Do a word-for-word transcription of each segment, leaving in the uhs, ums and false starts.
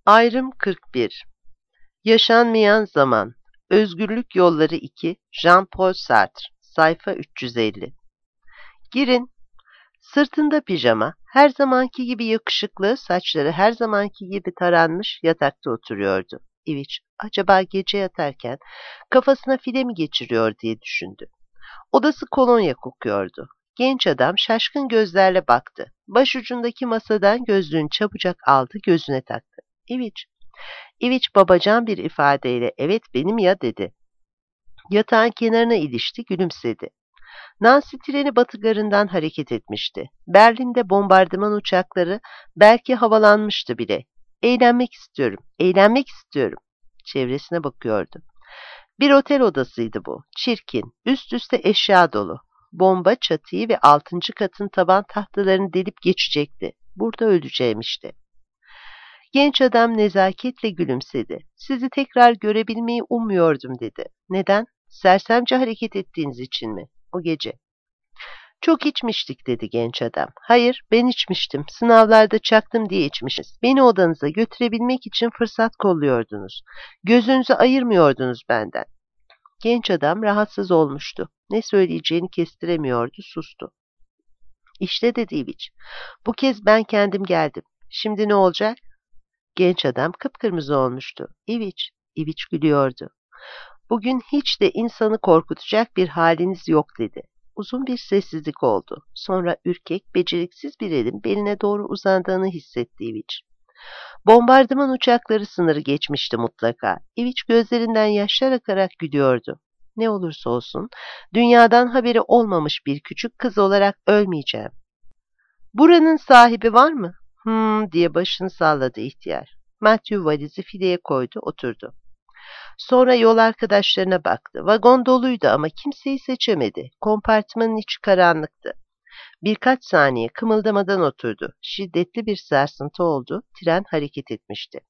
Ayrım kırk bir. Yaşanmayan Zaman. Özgürlük Yolları iki. Jean-Paul Sartre. Sayfa üç yüz elli. Girin. Sırtında pijama, her zamanki gibi yakışıklı, saçları her zamanki gibi taranmış yatakta oturuyordu. İviç, acaba gece yatarken kafasına file mi geçiriyor diye düşündü. Odası kolonya kokuyordu. Genç adam şaşkın gözlerle baktı. Başucundaki masadan gözlüğünü çabucak aldı, gözüne taktı. İviç, İviç babacan bir ifadeyle evet benim ya dedi. Yatağın kenarına ilişti, gülümsedi. Nancy treni batı garından hareket etmişti. Berlin'de bombardıman uçakları belki havalanmıştı bile. Eğlenmek istiyorum, eğlenmek istiyorum. Çevresine bakıyordu. Bir otel odasıydı bu. Çirkin, üst üste eşya dolu. Bomba çatıyı ve altıncı katın taban tahtalarını delip geçecekti. Burada öleceğim işte. Genç adam nezaketle gülümsedi. Sizi tekrar görebilmeyi ummuyordum dedi. Neden? Sersemce hareket ettiğiniz için mi? O gece. Çok içmiştik dedi genç adam. Hayır, ben içmiştim. Sınavlarda çaktım diye içmişiz. Beni odanıza götürebilmek için fırsat kolluyordunuz. Gözünüzü ayırmıyordunuz benden. Genç adam rahatsız olmuştu. Ne söyleyeceğini kestiremiyordu, sustu. İşte dedi İviç. Bu kez ben kendim geldim. Şimdi ne olacak? Genç adam kıpkırmızı olmuştu. İviç, İviç gülüyordu. Bugün hiç de insanı korkutacak bir haliniz yok dedi. Uzun bir sessizlik oldu. Sonra ürkek, beceriksiz bir elin beline doğru uzandığını hissetti İviç. Bombardıman uçakları sınırı geçmişti mutlaka. İviç gözlerinden yaşlar akarak gülüyordu. Ne olursa olsun, dünyadan haberi olmamış bir küçük kız olarak ölmeyeceğim. Buranın sahibi var mı? Hmm diye başını salladı ihtiyar. Matthew valizi fileye koydu, oturdu. Sonra yol arkadaşlarına baktı. Vagon doluydu ama kimseyi seçemedi. Kompartmanın içi karanlıktı. Birkaç saniye kımıldamadan oturdu. Şiddetli bir sarsıntı oldu. Tren hareket etmişti.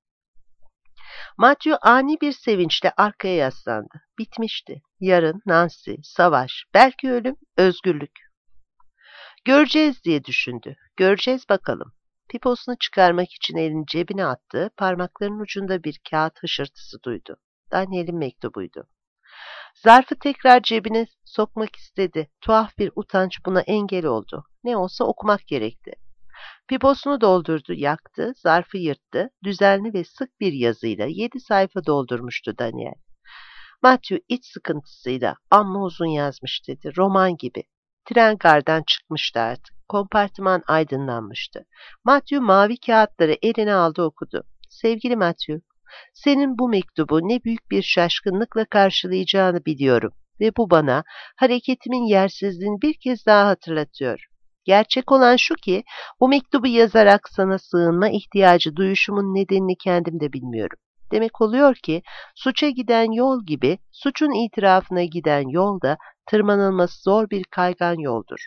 Matthew ani bir sevinçle arkaya yaslandı. Bitmişti. Yarın Nancy, savaş, belki ölüm, özgürlük. Göreceğiz diye düşündü. Göreceğiz bakalım. Piposunu çıkarmak için elini cebine attı. Parmaklarının ucunda bir kağıt hışırtısı duydu. Daniel'in mektubuydu. Zarfı tekrar cebine sokmak istedi. Tuhaf bir utanç buna engel oldu. Ne olsa okumak gerekti. Piposunu doldurdu, yaktı, zarfı yırttı. Düzenli ve sık bir yazıyla yedi sayfa doldurmuştu Daniel. Matthew iç sıkıntısıyla amma uzun yazmış dedi. Roman gibi. Tren gardan çıkmıştı artık. Kompartıman aydınlanmıştı. Matthew mavi kağıtları eline aldı, okudu. Sevgili Matthew, senin bu mektubu ne büyük bir şaşkınlıkla karşılayacağını biliyorum ve bu bana hareketimin yersizliğini bir kez daha hatırlatıyor. Gerçek olan şu ki, bu mektubu yazarak sana sığınma ihtiyacı duyuşumun nedenini kendim de bilmiyorum. Demek oluyor ki, suça giden yol gibi, suçun itirafına giden yol da tırmanılması zor bir kaygan yoldur.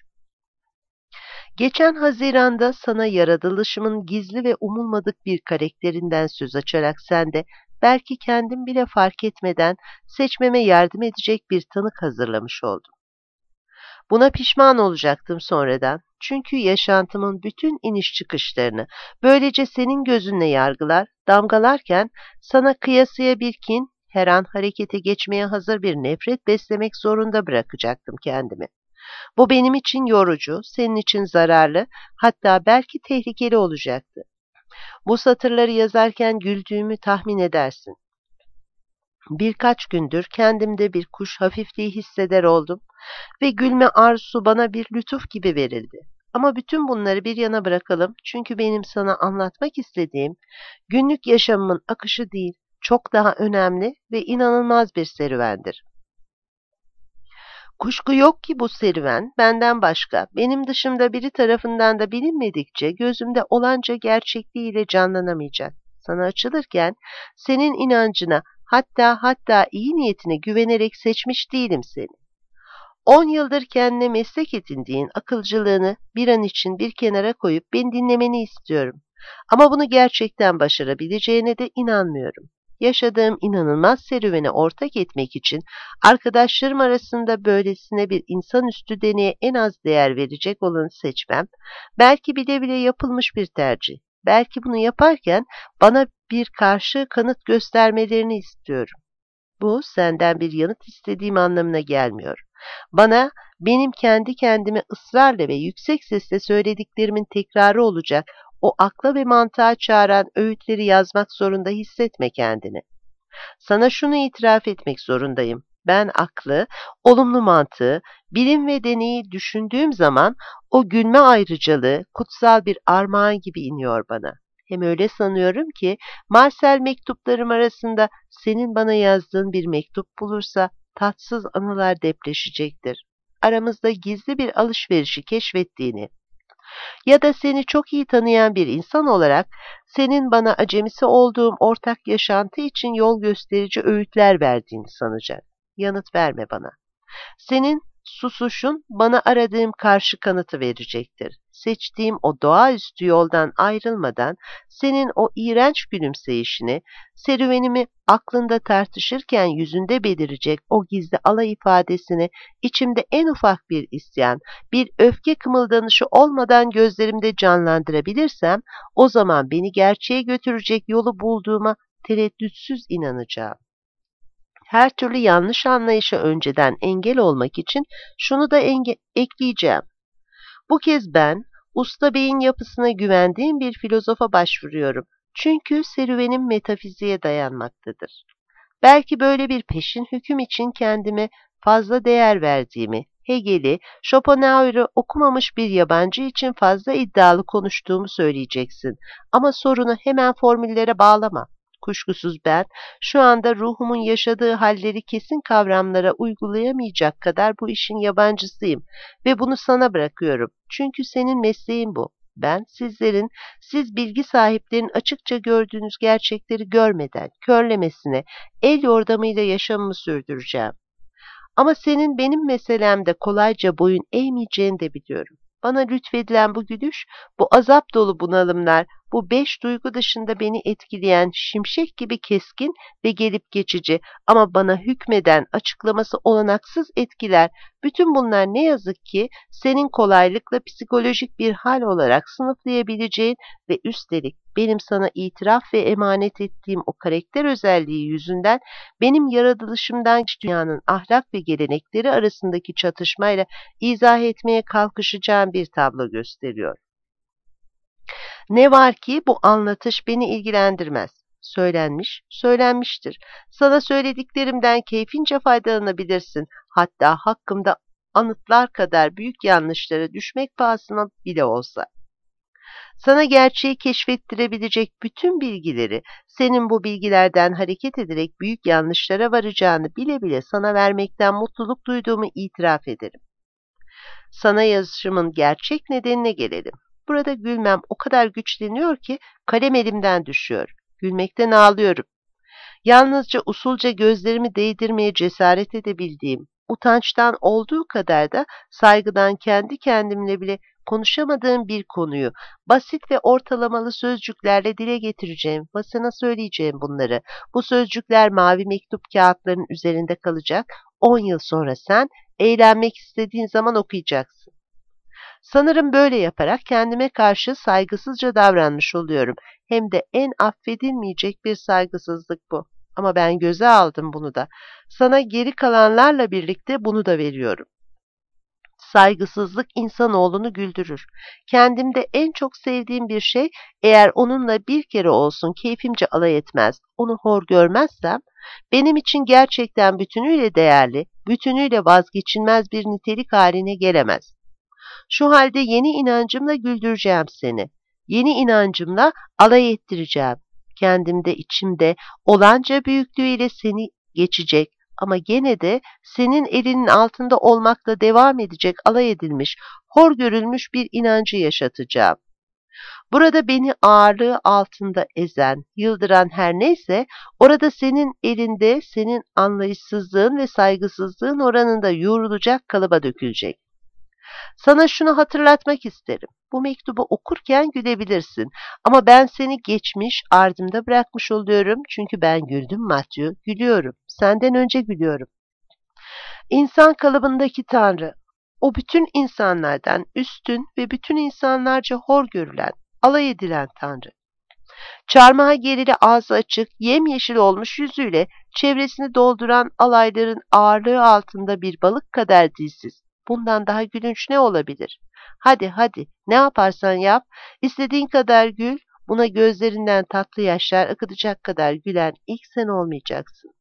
Geçen Haziran'da sana yaratılışımın gizli ve umulmadık bir karakterinden söz açarak sen de belki kendim bile fark etmeden seçmeme yardım edecek bir tanık hazırlamış oldum. Buna pişman olacaktım sonradan. Çünkü yaşantımın bütün iniş çıkışlarını böylece senin gözünle yargılar, damgalarken sana kıyasıya bir kin, her an harekete geçmeye hazır bir nefret beslemek zorunda bırakacaktım kendimi. Bu benim için yorucu, senin için zararlı, hatta belki tehlikeli olacaktı. Bu satırları yazarken güldüğümü tahmin edersin. Birkaç gündür kendimde bir kuş hafifliği hisseder oldum ve gülme arzusu bana bir lütuf gibi verildi. Ama bütün bunları bir yana bırakalım çünkü benim sana anlatmak istediğim günlük yaşamımın akışı değil, çok daha önemli ve inanılmaz bir serüvendir. Kuşku yok ki bu serüven benden başka, benim dışımda biri tarafından da bilinmedikçe gözümde olanca gerçekliğiyle canlanamayacak. Sana açılırken senin inancına, hatta hatta iyi niyetine güvenerek seçmiş değilim seni. On yıldır kendine meslek edindiğin akılcılığını bir an için bir kenara koyup beni dinlemeni istiyorum. Ama bunu gerçekten başarabileceğine de inanmıyorum. Yaşadığım inanılmaz serüvene ortak etmek için arkadaşlarım arasında böylesine bir insanüstü deneye en az değer verecek olanı seçmem, belki bile bile yapılmış bir tercih. Belki bunu yaparken bana bir karşı kanıt göstermelerini istiyorum. Bu senden bir yanıt istediğim anlamına gelmiyor. Bana benim kendi kendime ısrarla ve yüksek sesle söylediklerimin tekrarı olacak o akla ve mantığa çağıran öğütleri yazmak zorunda hissetme kendini. Sana şunu itiraf etmek zorundayım. Ben aklı, olumlu mantığı, bilim ve deneyi düşündüğüm zaman o gülme ayrıcalığı kutsal bir armağan gibi iniyor bana. Hem öyle sanıyorum ki Marcel mektuplarım arasında senin bana yazdığın bir mektup bulursa tatsız anılar depreşecektir. Aramızda gizli bir alışverişi keşfettiğini ya da seni çok iyi tanıyan bir insan olarak senin bana acemisi olduğum ortak yaşantı için yol gösterici öğütler verdiğini sanacak. Yanıt verme bana. Senin susuşun bana aradığım karşı kanıtı verecektir. Seçtiğim o doğaüstü yoldan ayrılmadan senin o iğrenç gülümseyişini, serüvenimi aklında tartışırken yüzünde belirecek o gizli alay ifadesini, içimde en ufak bir isyan, bir öfke kımıldanışı olmadan gözlerimde canlandırabilirsem, o zaman beni gerçeğe götürecek yolu bulduğuma tereddütsüz inanacağım. Her türlü yanlış anlayışa önceden engel olmak için şunu da enge- ekleyeceğim. Bu kez ben, usta beyin yapısına güvendiğim bir filozofa başvuruyorum. Çünkü serüvenim metafiziğe dayanmaktadır. Belki böyle bir peşin hüküm için kendime fazla değer verdiğimi, Hegel'i, Schopenhauer'ı okumamış bir yabancı için fazla iddialı konuştuğumu söyleyeceksin. Ama sorunu hemen formüllere bağlama. Kuşkusuz ben, şu anda ruhumun yaşadığı halleri kesin kavramlara uygulayamayacak kadar bu işin yabancısıyım ve bunu sana bırakıyorum. Çünkü senin mesleğin bu. Ben sizlerin, siz bilgi sahiplerinin açıkça gördüğünüz gerçekleri görmeden, körlemesine, el yordamıyla yaşamımı sürdüreceğim. Ama senin benim meselemde kolayca boyun eğmeyeceğini de biliyorum. Bana lütfedilen bu gülüş, bu azap dolu bunalımlar, bu beş duygu dışında beni etkileyen şimşek gibi keskin ve gelip geçici ama bana hükmeden açıklaması olanaksız etkiler, bütün bunlar ne yazık ki senin kolaylıkla psikolojik bir hal olarak sınıflayabileceğin ve üstelik benim sana itiraf ve emanet ettiğim o karakter özelliği yüzünden benim yaratılışımdan dünyanın ahlak ve gelenekleri arasındaki çatışmayla izah etmeye kalkışacağım bir tablo gösteriyor. Ne var ki bu anlatış beni ilgilendirmez. Söylenmiş, söylenmiştir. Sana söylediklerimden keyfince faydalanabilirsin. Hatta hakkımda anıtlar kadar büyük yanlışlara düşmek pahasına bile olsa. Sana gerçeği keşfettirebilecek bütün bilgileri, senin bu bilgilerden hareket ederek büyük yanlışlara varacağını bile bile sana vermekten mutluluk duyduğumu itiraf ederim. Sana yazışımın gerçek nedenine gelelim. Burada gülmem o kadar güçleniyor ki kalem elimden düşüyor. Gülmekten ağlıyorum. Yalnızca usulca gözlerimi değdirmeye cesaret edebildiğim, utançtan olduğu kadar da saygıdan kendi kendimle bile konuşamadığım bir konuyu basit ve ortalamalı sözcüklerle dile getireceğim ve sana söyleyeceğim bunları. Bu sözcükler mavi mektup kağıtlarının üzerinde kalacak. On yıl sonra sen eğlenmek istediğin zaman okuyacaksın. Sanırım böyle yaparak kendime karşı saygısızca davranmış oluyorum. Hem de en affedilmeyecek bir saygısızlık bu. Ama ben göze aldım bunu da. Sana geri kalanlarla birlikte bunu da veriyorum. Saygısızlık insanoğlunu güldürür. Kendimde en çok sevdiğim bir şey, eğer onunla bir kere olsun keyfimce alay etmez, onu hor görmezsem, benim için gerçekten bütünüyle değerli, bütünüyle vazgeçilmez bir nitelik haline gelemez. Şu halde yeni inancımla güldüreceğim seni. Yeni inancımla alay ettireceğim. Kendimde, içimde olanca büyüklüğüyle seni geçecek ama gene de senin elinin altında olmakla devam edecek alay edilmiş, hor görülmüş bir inancı yaşatacağım. Burada beni ağırlığı altında ezen, yıldıran her neyse, orada senin elinde, senin anlayışsızlığın ve saygısızlığın oranında yoğrulacak kalıba dökülecek. Sana şunu hatırlatmak isterim. Bu mektubu okurken gülebilirsin. Ama ben seni geçmiş, ardımda bırakmış oluyorum. Çünkü ben güldüm Matthew, gülüyorum. Senden önce gülüyorum. İnsan kalıbındaki Tanrı, o bütün insanlardan üstün ve bütün insanlarca hor görülen, alay edilen Tanrı. Çarmıha gerili ağzı açık, yemyeşil olmuş yüzüyle çevresini dolduran alayların ağırlığı altında bir balık kadar dilsiz. Bundan daha gülünç ne olabilir? Hadi hadi, ne yaparsan yap, istediğin kadar gül, buna gözlerinden tatlı yaşlar akıtacak kadar gülen ilk sen olmayacaksın.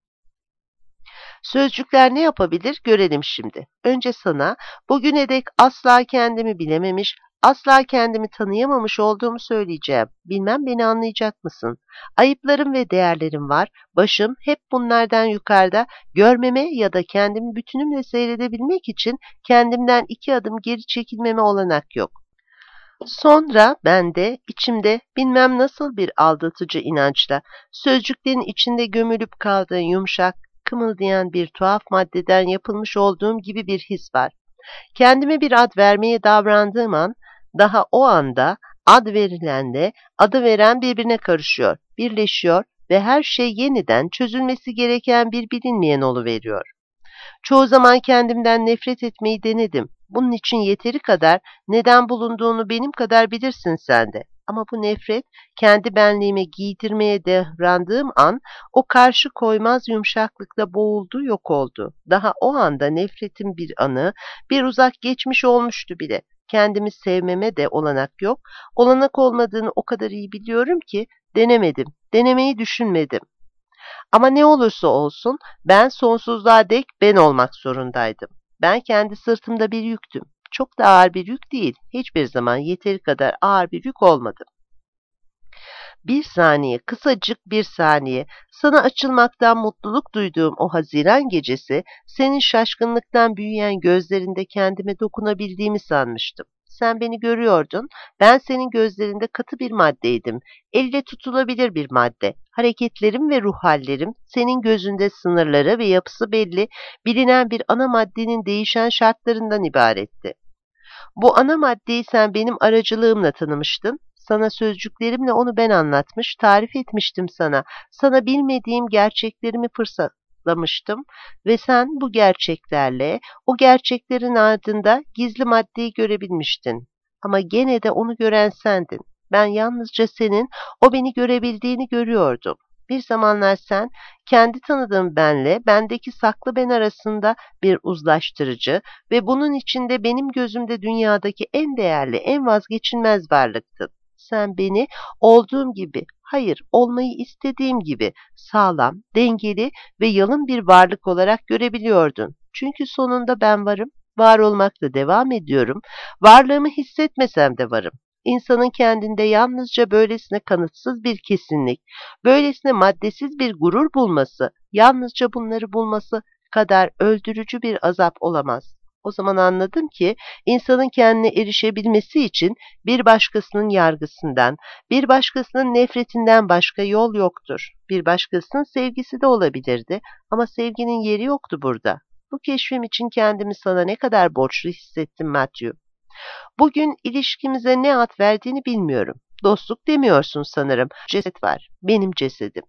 Sözcükler ne yapabilir görelim şimdi. Önce sana bugüne dek asla kendimi bilememiş, asla kendimi tanıyamamış olduğumu söyleyeceğim. Bilmem beni anlayacak mısın? Ayıplarım ve değerlerim var. Başım hep bunlardan yukarıda. Görmeme ya da kendimi bütünümle seyredebilmek için kendimden iki adım geri çekilmeme olanak yok. Sonra ben de içimde bilmem nasıl bir aldatıcı inançla sözcüklerin içinde gömülüp kaldığı yumuşak, kımıldayan bir tuhaf maddeden yapılmış olduğum gibi bir his var. Kendime bir ad vermeye davrandığım an, daha o anda ad verilenle adı veren birbirine karışıyor, birleşiyor ve her şey yeniden çözülmesi gereken bir bilinmeyen oluveriyor. Çoğu zaman kendimden nefret etmeyi denedim. Bunun için yeteri kadar neden bulunduğunu benim kadar bilirsin sen de. Ama bu nefret kendi benliğime giydirmeye davrandığım an o karşı koymaz yumuşaklıkla boğuldu, yok oldu. Daha o anda nefretin bir anı, bir uzak geçmiş olmuştu bile. Kendimi sevmeme de olanak yok. Olanak olmadığını o kadar iyi biliyorum ki denemedim, denemeyi düşünmedim. Ama ne olursa olsun ben sonsuzluğa dek ben olmak zorundaydım. Ben kendi sırtımda bir yüktüm. Çok da ağır bir yük değil. Hiçbir zaman yeteri kadar ağır bir yük olmadım. Bir saniye, kısacık bir saniye, sana açılmaktan mutluluk duyduğum o Haziran gecesi, senin şaşkınlıktan büyüyen gözlerinde kendime dokunabildiğimi sanmıştım. Sen beni görüyordun, ben senin gözlerinde katı bir maddeydim, elle tutulabilir bir madde. Hareketlerim ve ruh hallerim, senin gözünde sınırları ve yapısı belli, bilinen bir ana maddenin değişen şartlarından ibaretti. Bu ana maddeyi sen benim aracılığımla tanımıştın. Sana sözcüklerimle onu ben anlatmış, tarif etmiştim sana. Sana bilmediğim gerçeklerimi fırsatlamıştım ve sen bu gerçeklerle, o gerçeklerin ardında gizli maddeyi görebilmiştin. Ama gene de onu gören sendin. Ben yalnızca senin, o beni görebildiğini görüyordum. Bir zamanlar sen, kendi tanıdığım benle, bendeki saklı ben arasında bir uzlaştırıcı ve bunun içinde benim gözümde dünyadaki en değerli, en vazgeçilmez varlıktın. Sen beni olduğum gibi, hayır olmayı istediğim gibi sağlam, dengeli ve yalın bir varlık olarak görebiliyordun. Çünkü sonunda ben varım, var olmakla devam ediyorum. Varlığımı hissetmesem de varım. İnsanın kendinde yalnızca böylesine kanıtsız bir kesinlik, böylesine maddesiz bir gurur bulması, yalnızca bunları bulması kadar öldürücü bir azap olamaz. O zaman anladım ki insanın kendine erişebilmesi için bir başkasının yargısından, bir başkasının nefretinden başka yol yoktur. Bir başkasının sevgisi de olabilirdi ama sevginin yeri yoktu burada. Bu keşfim için kendimi sana ne kadar borçlu hissettim Matthew. Bugün ilişkimize ne ad verdiğini bilmiyorum. Dostluk demiyorsun sanırım. Ceset var. Benim cesedim.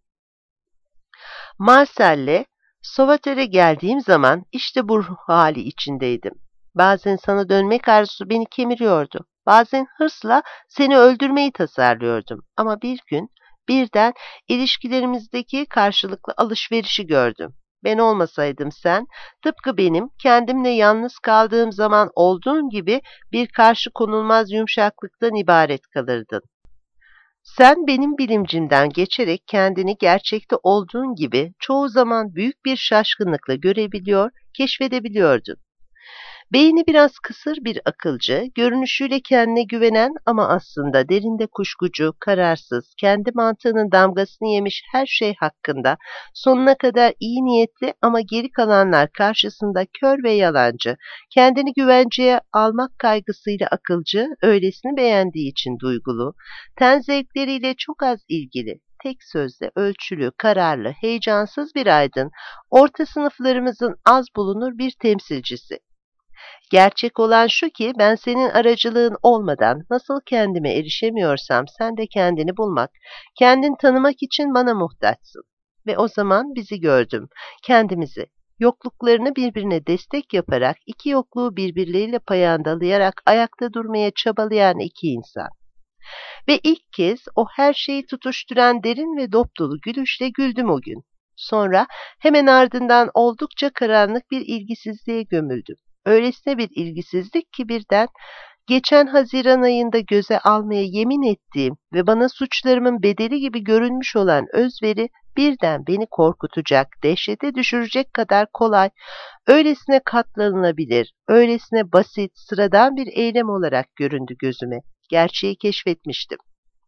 Marcel'le Sauvater'e geldiğim zaman işte bu ruh hali içindeydim. Bazen sana dönmek arzusu beni kemiriyordu. Bazen hırsla seni öldürmeyi tasarlıyordum. Ama bir gün birden ilişkilerimizdeki karşılıklı alışverişi gördüm. Ben olmasaydım sen, tıpkı benim kendimle yalnız kaldığım zaman olduğum gibi bir karşı konulmaz yumuşaklıktan ibaret kalırdın. Sen benim bilimcimden geçerek kendini gerçekte olduğun gibi çoğu zaman büyük bir şaşkınlıkla görebiliyor, keşfedebiliyordun. Beyni biraz kısır bir akılcı, görünüşüyle kendine güvenen ama aslında derinde kuşkucu, kararsız, kendi mantığının damgasını yemiş her şey hakkında sonuna kadar iyi niyetli ama geri kalanlar karşısında kör ve yalancı, kendini güvenceye almak kaygısıyla akılcı, öylesini beğendiği için duygulu, ten zevkleriyle çok az ilgili, tek sözle ölçülü, kararlı, heyecansız bir aydın, orta sınıflarımızın az bulunur bir temsilcisi. Gerçek olan şu ki ben senin aracılığın olmadan nasıl kendime erişemiyorsam sen de kendini bulmak, kendini tanımak için bana muhtaçsın. Ve o zaman bizi gördüm, kendimizi, yokluklarını birbirine destek yaparak iki yokluğu birbirleriyle payandalayarak ayakta durmaya çabalayan iki insan. Ve ilk kez o her şeyi tutuşturan derin ve dopdolu gülüşle güldüm o gün. Sonra hemen ardından oldukça karanlık bir ilgisizliğe gömüldüm. Öylesine bir ilgisizlik ki birden geçen Haziran ayında göze almaya yemin ettiğim ve bana suçlarımın bedeli gibi görünmüş olan özveri birden beni korkutacak, dehşete düşürecek kadar kolay, öylesine katlanılabilir, öylesine basit, sıradan bir eylem olarak göründü gözüme. Gerçeği keşfetmiştim.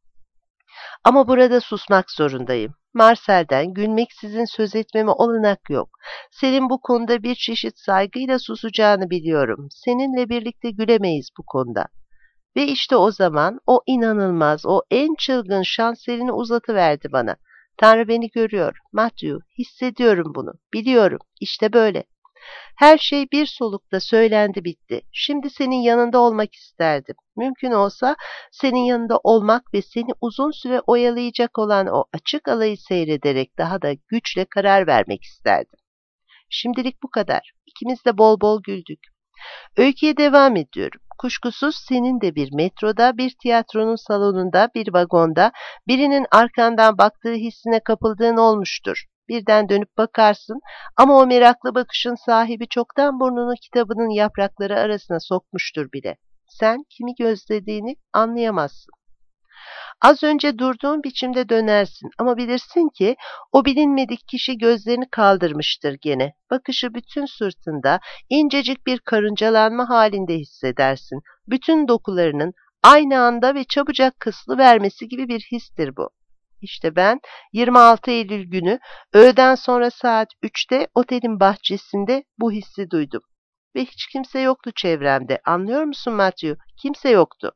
Ama burada susmak zorundayım. Marcel'den gülmeksizin söz etmeme olanak yok. Senin bu konuda bir çeşit saygıyla susacağını biliyorum. Seninle birlikte gülemeyiz bu konuda. Ve işte o zaman o inanılmaz, o en çılgın şans elini uzatıverdi bana. Tanrı beni görüyor. Matthew, hissediyorum bunu. Biliyorum. İşte böyle. Her şey bir solukta söylendi bitti. Şimdi senin yanında olmak isterdim. Mümkün olsa senin yanında olmak ve seni uzun süre oyalayacak olan o açık alayı seyrederek daha da güçle karar vermek isterdim. Şimdilik bu kadar. İkimiz de bol bol güldük. Öyküye devam ediyorum. Kuşkusuz senin de bir metroda, bir tiyatronun salonunda, bir vagonda birinin arkandan baktığı hissine kapıldığın olmuştur. Birden dönüp bakarsın ama o meraklı bakışın sahibi çoktan burnunu kitabının yaprakları arasına sokmuştur bile. Sen kimi gözlediğini anlayamazsın. Az önce durduğun biçimde dönersin ama bilirsin ki o bilinmedik kişi gözlerini kaldırmıştır gene. Bakışı bütün sırtında incecik bir karıncalanma halinde hissedersin. Bütün dokularının aynı anda ve çabucak kıslı vermesi gibi bir histir bu. İşte ben yirmi altı Eylül günü öğleden sonra saat üçte otelin bahçesinde bu hissi duydum. Ve hiç kimse yoktu çevremde. Anlıyor musun Matthew? Kimse yoktu.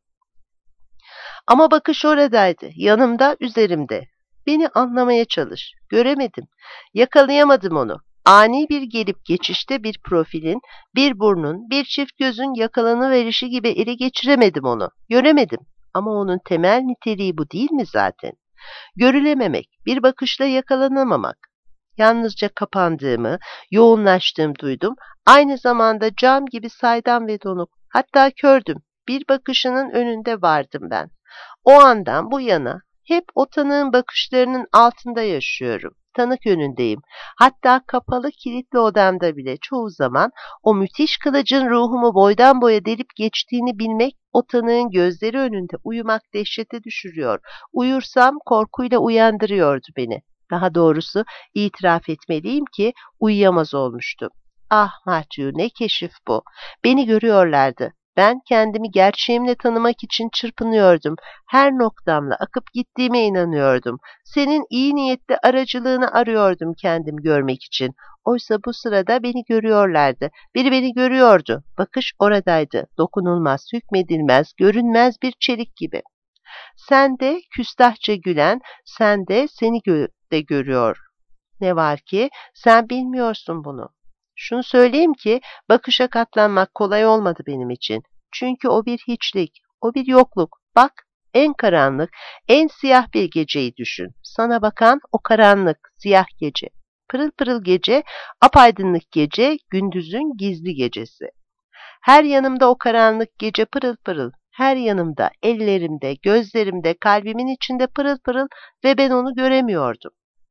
Ama bakış oradaydı, yanımda, üzerimde. Beni anlamaya çalış. Göremedim, yakalayamadım onu. Ani bir gelip geçişte bir profilin, bir burnun, bir çift gözün yakalanıverişi gibi ele geçiremedim onu. Göremedim. Ama onun temel niteliği bu değil mi zaten? Görülememek, bir bakışla yakalanamamak. Yalnızca kapandığımı, yoğunlaştığımı duydum. Aynı zamanda cam gibi saydam ve donuk. Hatta kördüm. Bir bakışının önünde vardım ben. O andan bu yana hep o tanığın bakışlarının altında yaşıyorum. Tanık önündeyim. Hatta kapalı kilitli odamda bile çoğu zaman o müthiş kılıcın ruhumu boydan boya delip geçtiğini bilmek, o tanığın gözleri önünde uyumak dehşete düşürüyor. Uyursam korkuyla uyandırıyordu beni. Daha doğrusu itiraf etmeliyim ki uyuyamaz olmuştum. Ah Matthew, ne keşif bu. Beni görüyorlardı. Ben kendimi gerçeğimle tanımak için çırpınıyordum. Her noktamla akıp gittiğime inanıyordum. Senin iyi niyetli aracılığını arıyordum kendim görmek için. Oysa bu sırada beni görüyorlardı. Biri beni görüyordu. Bakış oradaydı. Dokunulmaz, hükmedilmez, görünmez bir çelik gibi. Sen de küstahça gülen, sen de seni gö de görüyor. Ne var ki sen bilmiyorsun bunu. Şunu söyleyeyim ki bakışa katlanmak kolay olmadı benim için. Çünkü o bir hiçlik, o bir yokluk. Bak, en karanlık, en siyah bir geceyi düşün. Sana bakan o karanlık, siyah gece. Pırıl pırıl gece, apaydınlık gece, gündüzün gizli gecesi. Her yanımda o karanlık gece pırıl pırıl. Her yanımda, ellerimde, gözlerimde, kalbimin içinde pırıl pırıl ve ben onu göremiyordum.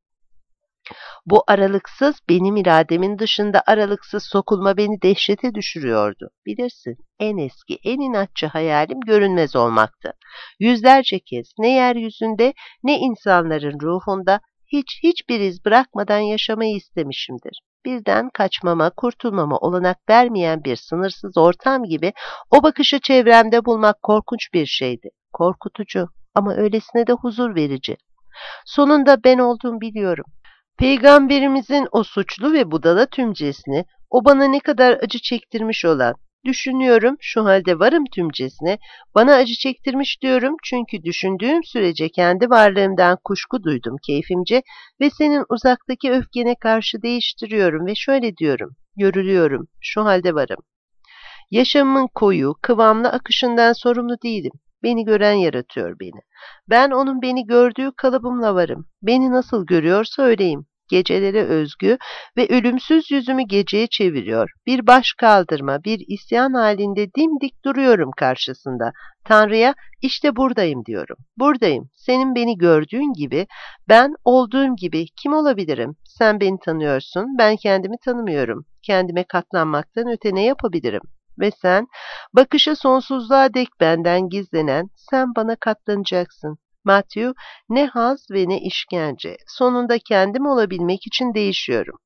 Bu aralıksız, benim irademin dışında aralıksız sokulma beni dehşete düşürüyordu. Bilirsin, en eski, en inatçı hayalim görünmez olmaktı. Yüzlerce kez ne yeryüzünde ne insanların ruhunda hiç hiçbir iz bırakmadan yaşamayı istemişimdir. Birden kaçmama, kurtulmama olanak vermeyen bir sınırsız ortam gibi o bakışı çevremde bulmak korkunç bir şeydi. Korkutucu ama öylesine de huzur verici. Sonunda ben olduğumu biliyorum. Peygamberimizin o suçlu ve budala tümcesine, o bana ne kadar acı çektirmiş olan, düşünüyorum şu halde varım tümcesine, bana acı çektirmiş diyorum çünkü düşündüğüm sürece kendi varlığımdan kuşku duydum keyfimce ve senin uzaktaki öfkene karşı değiştiriyorum ve şöyle diyorum, görülüyorum, şu halde varım. Yaşamımın koyu, kıvamlı akışından sorumlu değilim. Beni gören yaratıyor beni. Ben onun beni gördüğü kalıbımla varım. Beni nasıl görüyorsa öyleyim. gecelere özgü ve ölümsüz yüzümü geceye çeviriyor. Bir baş kaldırma, bir isyan halinde dimdik duruyorum karşısında. Tanrı'ya işte buradayım diyorum. Buradayım. Senin beni gördüğün gibi, ben olduğum gibi kim olabilirim? Sen beni tanıyorsun, ben kendimi tanımıyorum. Kendime katlanmaktan öte ne yapabilirim? Ve sen, bakışı sonsuzluğa dek benden gizlenen, sen bana katlanacaksın. Matthew, ne haz ve ne işkence. Sonunda kendim olabilmek için değişiyorum.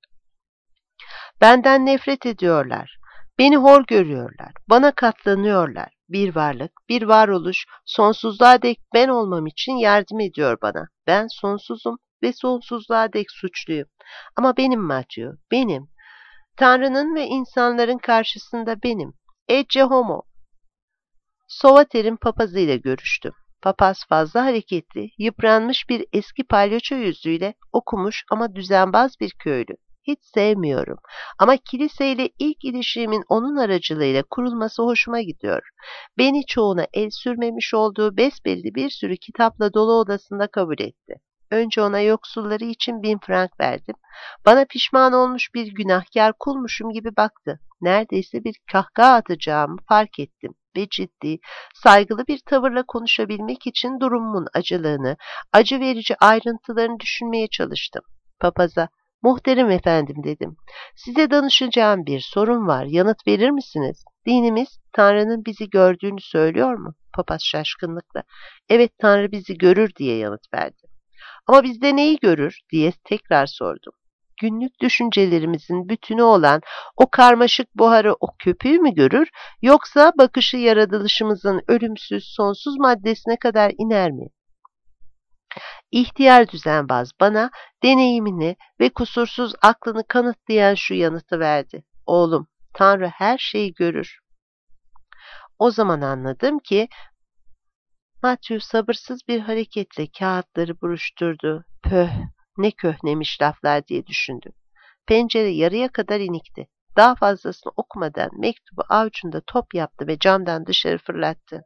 Benden nefret ediyorlar. Beni hor görüyorlar. Bana katlanıyorlar. Bir varlık, bir varoluş, sonsuzluğa dek ben olmam için yardım ediyor bana. Ben sonsuzum ve sonsuzluğa dek suçluyum. Ama benim Matthew, benim. Tanrı'nın ve insanların karşısında benim. Ecce homo. Sovater'in papazıyla görüştüm. Papaz fazla hareketli, yıpranmış bir eski palyaço yüzüyle okumuş ama düzenbaz bir köylü. Hiç sevmiyorum ama kiliseyle ilk ilişiğimin onun aracılığıyla kurulması hoşuma gidiyor. Beni çoğuna el sürmemiş olduğu besbelli bir sürü kitapla dolu odasında kabul etti. Önce ona yoksulları için bin frank verdim. Bana pişman olmuş bir günahkar kulmuşum gibi baktı. Neredeyse bir kahkaha atacağımı fark ettim ve ciddi, saygılı bir tavırla konuşabilmek için durumumun acılığını, acı verici ayrıntılarını düşünmeye çalıştım. Papaza, muhterem efendim dedim. Size danışacağım bir sorun var, yanıt verir misiniz? Dinimiz, Tanrı'nın bizi gördüğünü söylüyor mu? Papaz şaşkınlıkla, evet Tanrı bizi görür diye yanıt verdi. Ama bizde neyi görür diye tekrar sordum. Günlük düşüncelerimizin bütünü olan o karmaşık buharı, o köpüğü mü görür, yoksa bakışı yaratılışımızın ölümsüz, sonsuz maddesine kadar iner mi? İhtiyar düzenbaz bana deneyimini ve kusursuz aklını kanıtlayan şu yanıtı verdi. Oğlum, Tanrı her şeyi görür. O zaman anladım ki Matthew sabırsız bir hareketle kağıtları buruşturdu. Pöh, ne köhnemiş laflar diye düşündüm. Pencere yarıya kadar inikti. Daha fazlasını okumadan mektubu avucunda top yaptı ve camdan dışarı fırlattı.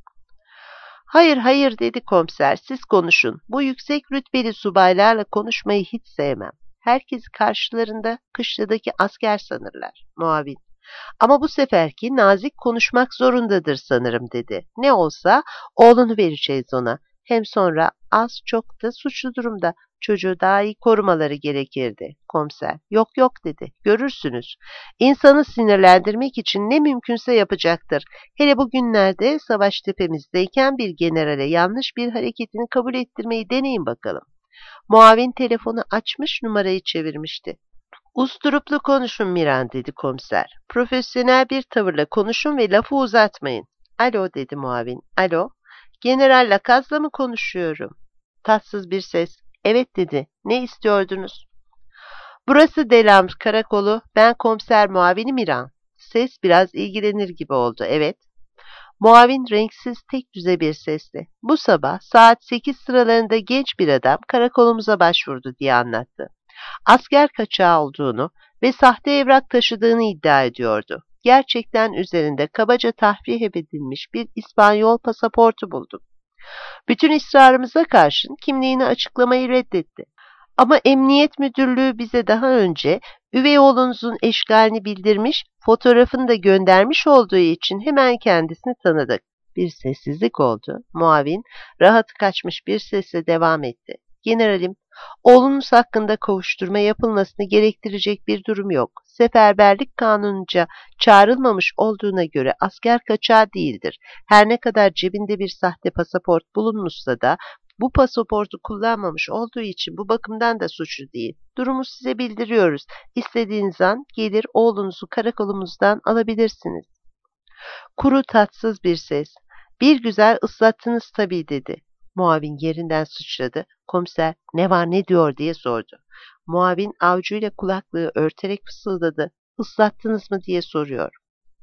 Hayır hayır dedi komiser, siz konuşun. Bu yüksek rütbeli subaylarla konuşmayı hiç sevmem. Herkesi karşılarında kışladaki asker sanırlar. Muavin. Ama bu seferki nazik konuşmak zorundadır sanırım dedi. Ne olsa oğlunu vereceğiz ona. Hem sonra az çok da suçlu durumda. Çocuğu daha iyi korumaları gerekirdi. Komiser, yok yok dedi. Görürsünüz. İnsanı sinirlendirmek için ne mümkünse yapacaktır. Hele bugünlerde savaş tepemizdeyken bir generale yanlış bir hareketini kabul ettirmeyi deneyin bakalım. Muavin telefonu açmış, numarayı çevirmişti. Usturuplu konuşun Miran dedi komiser. Profesyonel bir tavırla konuşun ve lafı uzatmayın. Alo dedi muavin. Alo. General Lakaz'la mı konuşuyorum? Tatsız bir ses. Evet dedi. Ne istiyordunuz? Burası Delambre karakolu. Ben komiser muavini Miran. Ses biraz ilgilenir gibi oldu. Evet. Muavin renksiz tek düze bir sesle. Bu sabah saat sekiz sıralarında genç bir adam karakolumuza başvurdu diye anlattı. Asker kaçağı olduğunu ve sahte evrak taşıdığını iddia ediyordu. Gerçekten üzerinde kabaca tahriş edilmiş bir İspanyol pasaportu buldum. Bütün ısrarımıza karşın kimliğini açıklamayı reddetti. Ama emniyet müdürlüğü bize daha önce üvey oğlunuzun eşkalini bildirmiş, fotoğrafını da göndermiş olduğu için hemen kendisini tanıdık. Bir sessizlik oldu. Muavin rahatı kaçmış bir sesle devam etti. Generalim, oğlunuz hakkında kovuşturma yapılmasını gerektirecek bir durum yok. Seferberlik kanununca çağrılmamış olduğuna göre asker kaçağı değildir. Her ne kadar cebinde bir sahte pasaport bulunmuşsa da bu pasaportu kullanmamış olduğu için bu bakımdan da suçlu değil. Durumu size bildiriyoruz. İstediğiniz an gelir oğlunuzu karakolumuzdan alabilirsiniz. Kuru tatsız bir ses. Bir güzel ıslattınız tabii dedi. Muavin yerinden sıçradı. Komiser ne var ne diyor diye sordu. Muavin avcuyla kulaklığı örterek fısıldadı. Islattınız mı diye soruyor.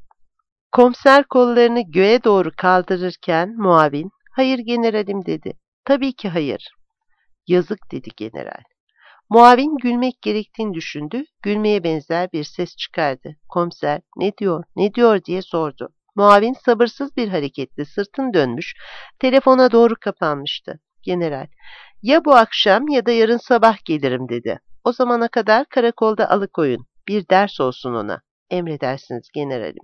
Komiser kollarını göğe doğru kaldırırken muavin hayır generalim dedi. Tabii ki hayır. Yazık dedi general. Muavin gülmek gerektiğini düşündü. Gülmeye benzer bir ses çıkardı. Komiser ne diyor ne diyor diye sordu. Muavin sabırsız bir hareketle sırtını dönmüş, telefona doğru kapanmıştı. General, ya bu akşam ya da yarın sabah gelirim dedi. O zamana kadar karakolda alıkoyun. Bir ders olsun ona. Emredersiniz generalim.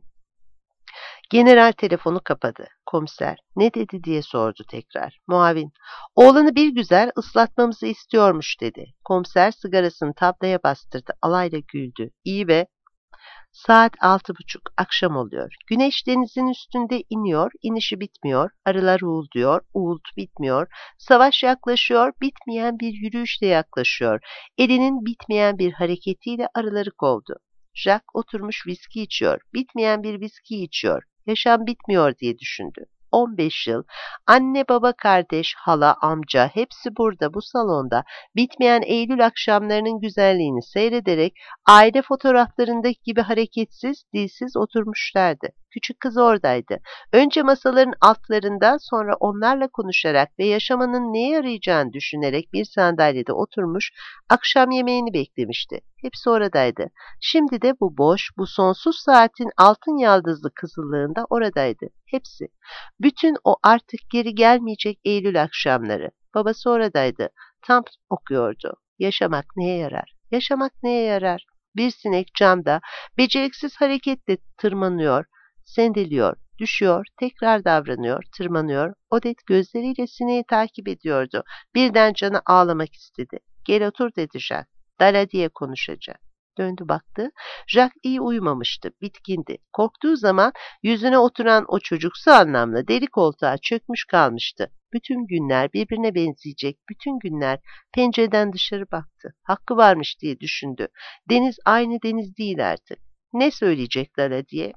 General telefonu kapadı. Komiser ne dedi diye sordu tekrar. Muavin oğlanı bir güzel ıslatmamızı istiyormuş dedi. Komiser sigarasını tablaya bastırdı. Alayla güldü. İyi be. Saat altı buçuk, akşam oluyor. Güneş denizin üstünde iniyor, inişi bitmiyor. Arılar uğulduyor, uğultu bitmiyor. Savaş yaklaşıyor, bitmeyen bir yürüyüşle yaklaşıyor. Elinin bitmeyen bir hareketiyle arıları kovdu. Jack oturmuş viski içiyor, bitmeyen bir viski içiyor. Yaşam bitmiyor diye düşündü. on beş yıl, anne baba kardeş, hala amca hepsi burada bu salonda bitmeyen Eylül akşamlarının güzelliğini seyrederek aile fotoğraflarındaki gibi hareketsiz, dilsiz oturmuşlardı. Küçük kız oradaydı. Önce masaların altlarında, sonra onlarla konuşarak ve yaşamanın neye yarayacağını düşünerek bir sandalyede oturmuş, akşam yemeğini beklemişti. Hepsi oradaydı. Şimdi de bu boş, bu sonsuz saatin altın yaldızlı kızıllığında oradaydı. Hepsi. Bütün o artık geri gelmeyecek Eylül akşamları. Babası oradaydı. Tam okuyordu. Yaşamak neye yarar? Yaşamak neye yarar? Bir sinek camda beceriksiz hareketle tırmanıyor, sendeliyor, düşüyor, tekrar davranıyor, tırmanıyor. Odet gözleriyle sineği takip ediyordu. Birden canı ağlamak istedi. Gel otur dedi Jack. Dala diye konuşacak. Döndü baktı. Jack iyi uyumamıştı, bitkindi. Korktuğu zaman yüzüne oturan o çocuksu anlamlı deri koltuğa çökmüş kalmıştı. Bütün günler birbirine benzeyecek, bütün günler pencereden dışarı baktı. Hakkı varmış diye düşündü. Deniz aynı deniz değil artık. Ne söyleyecek Dala diye?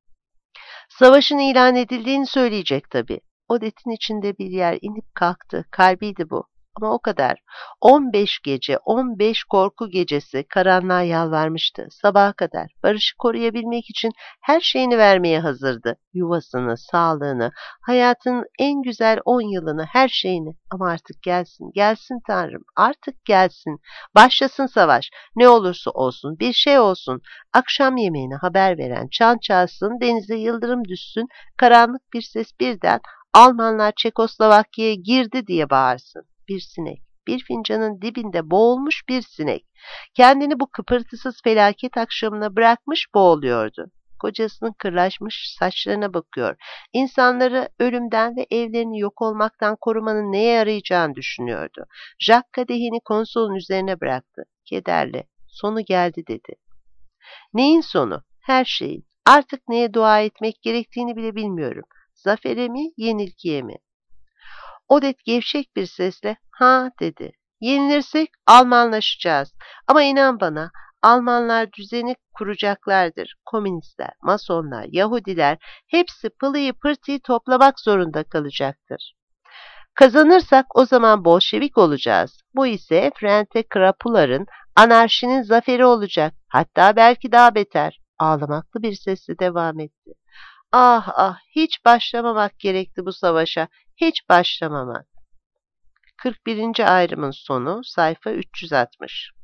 Savaşın ilan edildiğini söyleyecek tabii. Odet'in içinde bir yer inip kalktı. Kalbiydi bu. Ama o kadar. On beş gece, on beş korku gecesi karanlığa yalvarmıştı. Sabaha kadar. Barışı koruyabilmek için her şeyini vermeye hazırdı. Yuvasını, sağlığını, hayatının en güzel on yılını, her şeyini. Ama artık gelsin, gelsin Tanrım. Artık gelsin. Başlasın savaş. Ne olursa olsun, bir şey olsun. Akşam yemeğine haber veren çan çalsın, denize yıldırım düşsün, karanlık bir ses birden Almanlar Çekoslovakya'ya girdi diye bağırsın. Bir sinek, bir fincanın dibinde boğulmuş bir sinek. Kendini bu kıpırtısız felaket akşamına bırakmış boğuluyordu. Kocasının kırlaşmış saçlarına bakıyor. İnsanları ölümden ve evlerini yok olmaktan korumanın neye yarayacağını düşünüyordu. Jack kadehini konsolun üzerine bıraktı. Kederli, sonu geldi dedi. Neyin sonu? Her şeyin. Artık neye dua etmek gerektiğini bile bilmiyorum. Zafere mi, yenilgiye mi? Odet gevşek bir sesle ha dedi. Yenilirsek Almanlaşacağız. Ama inan bana Almanlar düzeni kuracaklardır. Komünistler, masonlar, Yahudiler hepsi pılıyı pırtıyı toplamak zorunda kalacaktır. Kazanırsak o zaman Bolşevik olacağız. Bu ise Frente Krapular'ın anarşinin zaferi olacak. Hatta belki daha beter. Ağlamaklı bir sesle devam etti. Ah ah hiç başlamamak gerekti bu savaşa. Hiç başlamamak. kırk birinci ayrımın sonu sayfa üç yüz altmış.